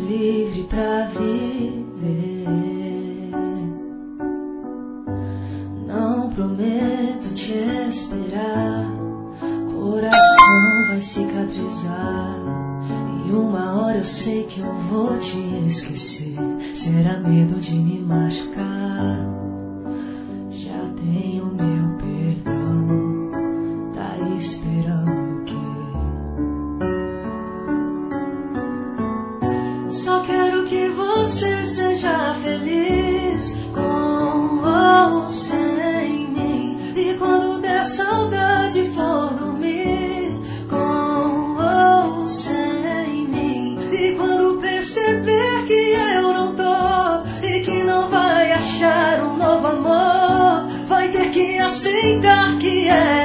livre pra viver. Não prometo te esperar, coração vai cicatrizar. E uma hora eu sei que eu vou te esquecer. Será medo de me machucar? Já tenho meu perdão, tá esperando o quê? Só quero que você seja feliz, com ou sem mim. E quando der saudade for dormir, com ou sem mim. E quando perceber que eu não tô e que não vai achar um novo amor, vai ter que aceitar que é